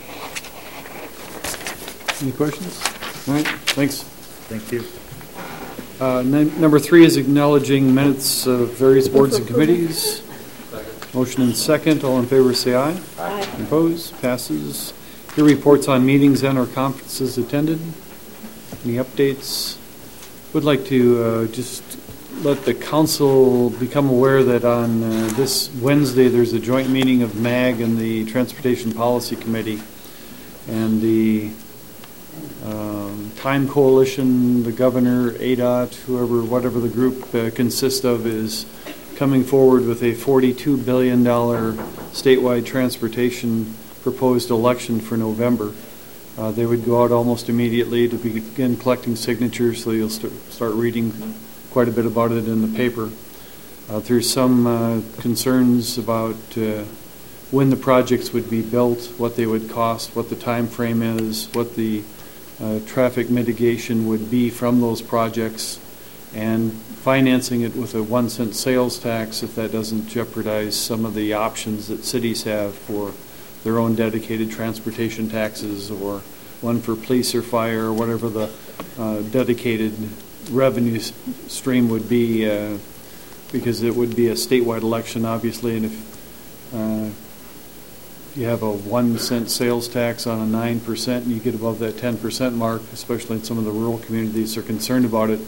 Speaker 1: Any questions? All right, thanks.
Speaker 11: Thank you.
Speaker 1: Uh, num- Number three is acknowledging minutes of various boards and committees. Motion and second. All in favor, say aye.
Speaker 5: Aye.
Speaker 1: Opposed? Passes. Your reports on meetings and or conferences attended. Any updates? Would like to uh, just let the council become aware that on uh, this Wednesday there's a joint meeting of M A G and the Transportation Policy Committee, and the um, Time Coalition, the governor, A D O T, whoever, whatever the group uh, consists of, is coming forward with a forty-two billion dollars statewide transportation proposed election for November. Uh, they would go out almost immediately to begin collecting signatures, so you'll start, start reading quite a bit about it in the paper. Uh, there's some uh, concerns about uh, when the projects would be built, what they would cost, what the time frame is, what the uh, traffic mitigation would be from those projects, and financing it with a one cent sales tax if that doesn't jeopardize some of the options that cities have for their own dedicated transportation taxes, or one for police or fire, or whatever the uh, dedicated revenue s- stream would be, uh, because it would be a statewide election, obviously, and if uh, you have a one cent sales tax on a nine percent and you get above that ten percent mark, especially in some of the rural communities are concerned about it,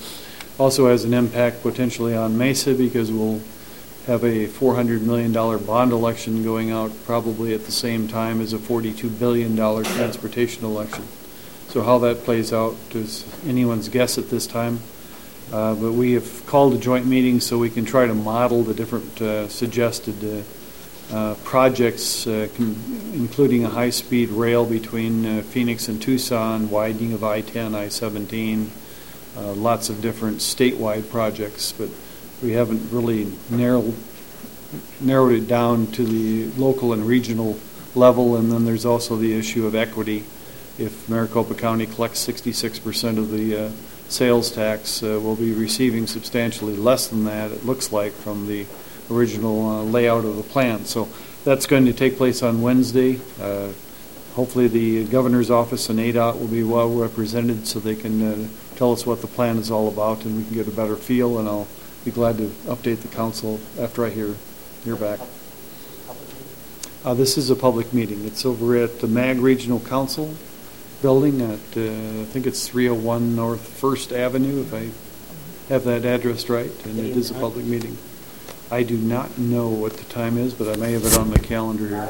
Speaker 1: Also has an impact potentially on Mesa because we'll have a four hundred million dollars bond election going out probably at the same time as a forty-two billion dollars transportation election. So how that plays out is anyone's guess at this time. Uh, but we have called a joint meeting so we can try to model the different uh, suggested uh, uh, projects, uh, con- including a high-speed rail between uh, Phoenix and Tucson, widening of I ten, I seventeen, uh, lots of different statewide projects, but we haven't really narrowed, narrowed it down to the local and regional level, and then there's also the issue of equity. If Maricopa County collects sixty-six percent of the uh, sales tax, uh, we'll be receiving substantially less than that, it looks like, from the original uh, layout of the plan. So that's going to take place on Wednesday. Uh, hopefully the governor's office and A D O T will be well represented so they can uh, tell us what the plan is all about and we can get a better feel, and I'll be glad to update the council after I hear, hear back. Uh, this is a public meeting. It's over at the MAG Regional Council building at, uh, I think it's three oh one North First Avenue, if I have that address right, and it is a public meeting. I do not know what the time is, but I may have it on my calendar here.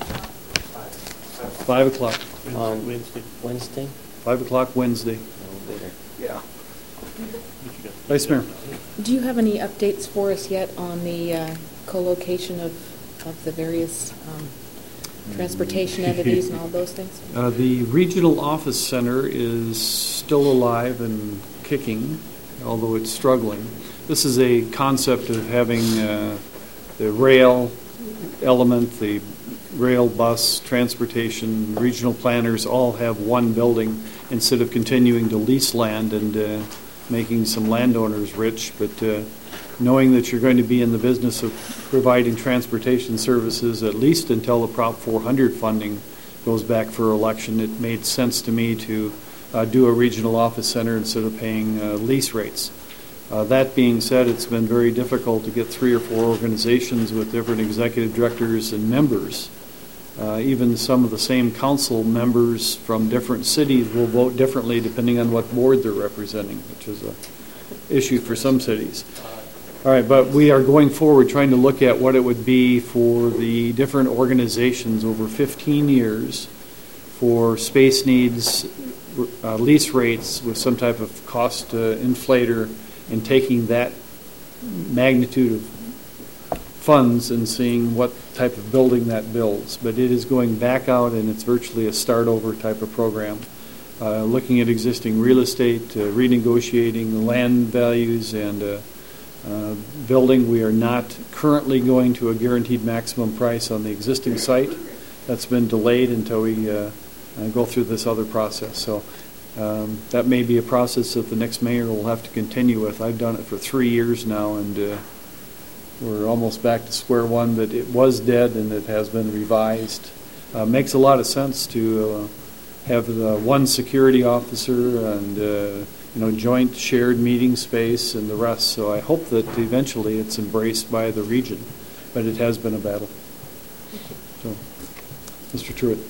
Speaker 1: Five o'clock.
Speaker 12: On
Speaker 8: Wednesday.
Speaker 12: Wednesday?
Speaker 1: Five o'clock Wednesday.
Speaker 12: No, later.
Speaker 1: Yeah. Vice Mayor.
Speaker 5: Do you have any updates for us yet on the uh, co-location of, of the various um, transportation entities and all those things?
Speaker 1: Uh, the regional office center is still alive and kicking, although it's struggling. This is a concept of having uh, the rail element, the rail, bus, transportation, regional planners all have one building instead of continuing to lease land and uh, making some landowners rich. But uh, knowing that you're going to be in the business of providing transportation services at least until the Prop four hundred funding goes back for election, it made sense to me to uh, do a regional office center instead of paying uh, lease rates. Uh, that being said, it's been very difficult to get three or four organizations with different executive directors and members. Uh, even some of the same council members from different cities will vote differently depending on what board they're representing, which is an issue for some cities. All right, but we are going forward trying to look at what it would be for the different organizations over fifteen years for space needs, uh, lease rates with some type of cost uh, inflator, and taking that magnitude of funds and seeing what type of building that builds. But it is going back out, and it's virtually a start-over type of program. Uh, looking at existing real estate, uh, renegotiating the land values, and uh, uh, building. We are not currently going to a guaranteed maximum price on the existing site. That's been delayed until we uh, uh, go through this other process. So um, that may be a process that the next mayor will have to continue with. I've done it for three years now, and uh, we're almost back to square one, but it was dead and it has been revised. Uh, makes a lot of sense to uh, have the one security officer and uh, you know joint shared meeting space and the rest. So I hope that eventually it's embraced by the region, but it has been a battle. So, Mister Truitt.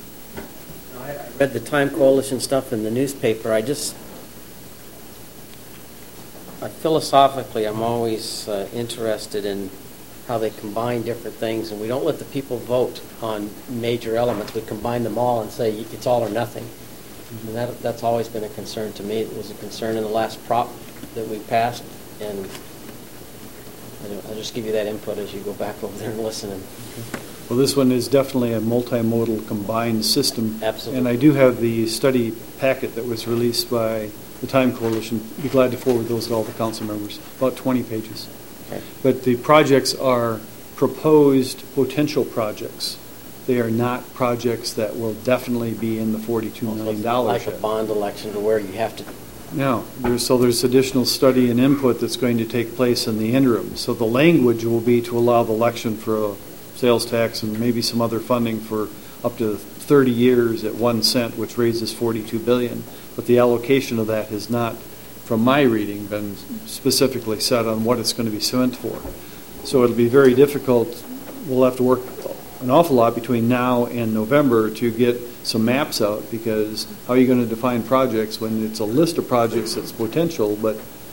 Speaker 12: I read the Time Coalition stuff in the newspaper. I just, I philosophically, I'm always uh, interested in how they combine different things, and we don't let the people vote on major elements. We combine them all and say it's all or nothing. And that, that's always been a concern to me. It was a concern in the last prop that we passed, and I'll just give you that input as you go back over there and listen. And
Speaker 1: well, this one is definitely a multimodal combined system.
Speaker 12: Absolutely.
Speaker 1: And I do have the study packet that was released by the Time Coalition. Be glad to forward those to all the council members, about twenty pages.
Speaker 12: Okay.
Speaker 1: But the projects are proposed potential projects. They are not projects that will definitely be in the forty-two million dollars.
Speaker 12: Like a bond election to where you have to.
Speaker 1: No, there's, so there's additional study and input that's going to take place in the interim. So the language will be to allow the election for a sales tax and maybe some other funding for up to thirty years at one cent, which raises forty-two billion dollars. But the allocation of that has not, from my reading, been specifically set on what it's going to be spent for. So it'll be very difficult. We'll have to work an awful lot between now and November to get some maps out, because how are you going to define projects when it's a list of projects that's potential, but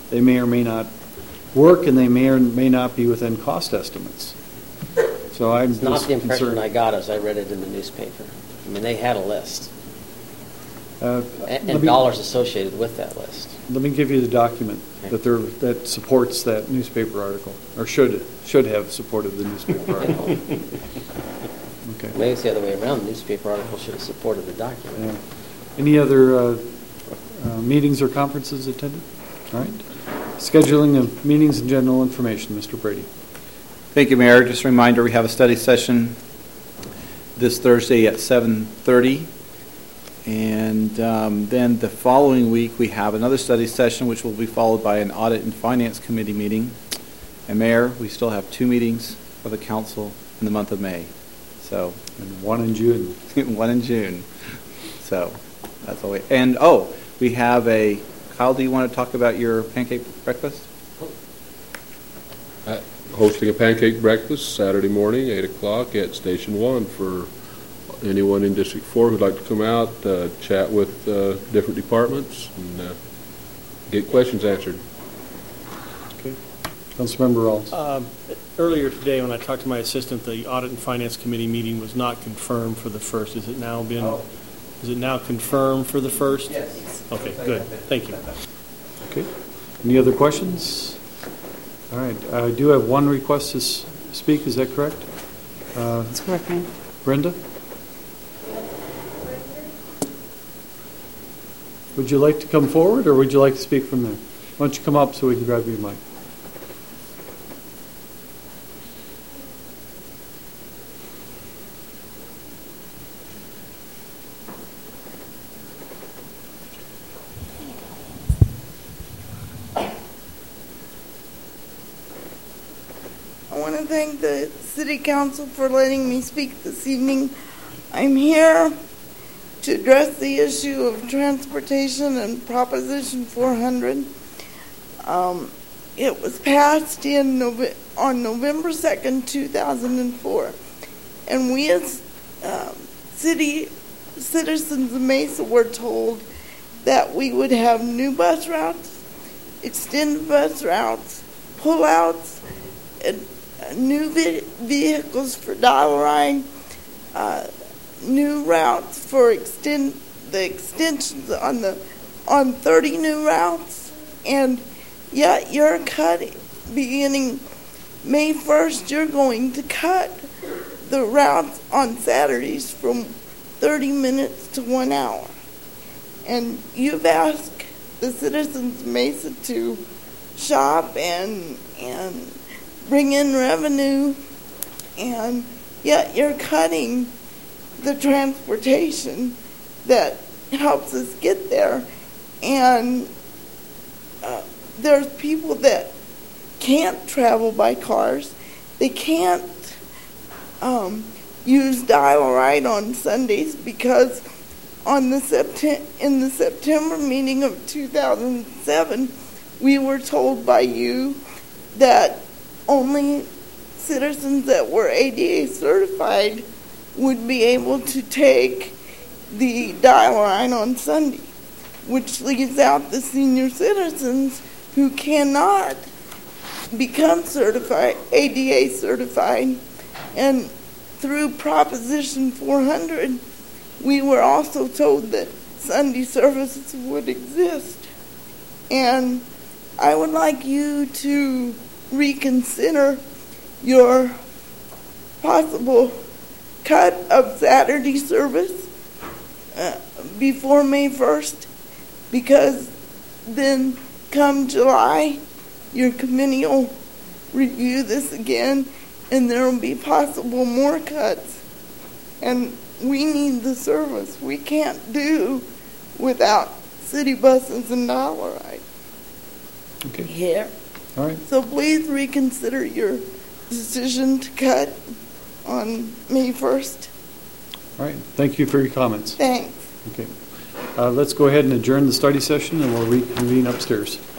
Speaker 1: They may or may not work, and they may or may not be within cost estimates. So I'm
Speaker 12: It's not
Speaker 1: just
Speaker 12: the impression
Speaker 1: concerned.
Speaker 12: I got as I read it in the newspaper. I mean, they had a list,
Speaker 1: Uh,
Speaker 12: and,
Speaker 1: let
Speaker 12: and
Speaker 1: me-
Speaker 12: dollars associated with that list.
Speaker 1: Let me give you the document that there, that supports that newspaper article, or should, should have supported the newspaper article. Okay.
Speaker 12: Maybe it's the other way around. The newspaper article should have supported the document.
Speaker 1: Yeah. Any other uh, uh, meetings or conferences attended? All right. Scheduling of meetings and general information, Mister Brady.
Speaker 10: Thank you, Mayor. Just a reminder, we have a study session this Thursday at seven thirty. And um, then the following week, we have another study session, which will be followed by an Audit and Finance Committee meeting. And Mayor, we still have two meetings for the council in the month of May. So,
Speaker 1: and one in June.
Speaker 10: one in June. So that's all we. And oh, we have a. Kyle, do you want to talk about your pancake breakfast?
Speaker 7: Uh, Hosting a pancake breakfast Saturday morning, eight o'clock at Station One for anyone in District Four who'd like to come out, uh, chat with uh, different departments, and uh, get questions answered.
Speaker 1: Okay. Councilmember Rawls.
Speaker 8: Um, Earlier today, when I talked to my assistant, the Audit and Finance Committee meeting was not confirmed for the first. Is it now been,
Speaker 10: Oh.
Speaker 8: is it now confirmed for the first?
Speaker 10: Yes.
Speaker 8: Okay, good. Thank you.
Speaker 1: Okay. Any other questions? All right. I do have one request to s- speak. Is that correct? Uh,
Speaker 14: That's correct, Mayor.
Speaker 1: Brenda? Would you like to come forward, or would you like to speak from there? Why don't you come up so we can grab your mic?
Speaker 15: I want to thank the City Council for letting me speak this evening. I'm here to address the issue of transportation and Proposition four hundred. Um, it was passed in Nove- on November second, two thousand four, and we as um, city citizens of Mesa were told that we would have new bus routes, extended bus routes, pullouts, and uh, new vi- vehicles for dial-a-ride, uh, new routes for extend the extensions on the on thirty new routes, and yet you're cutting beginning May first. You're going to cut the routes on Saturdays from thirty minutes to one hour, and you've asked the citizens of Mesa to shop and and bring in revenue, and yet you're cutting the transportation that helps us get there. And uh, there's people that can't travel by cars. They can't um, use dial-a-ride on Sundays because on the Septem- in the September meeting of two thousand seven, we were told by you that only citizens that were A D A certified would be able to take the dial-a-ride on Sunday, which leaves out the senior citizens who cannot become certified, A D A certified. And through Proposition four hundred, we were also told that Sunday services would exist. And I would like you to reconsider your possible cut of Saturday service uh, before May first, because then come July, your committee will review this again, and there will be possible more cuts. And we need the service. We can't do without city buses and dial-a-ride.
Speaker 1: Okay.
Speaker 15: Here.
Speaker 1: All right.
Speaker 15: So please reconsider your decision to cut on May first.
Speaker 1: All right. Thank you for your comments.
Speaker 15: Thanks.
Speaker 1: Okay. Uh, let's go ahead and adjourn the study session, and we'll reconvene upstairs.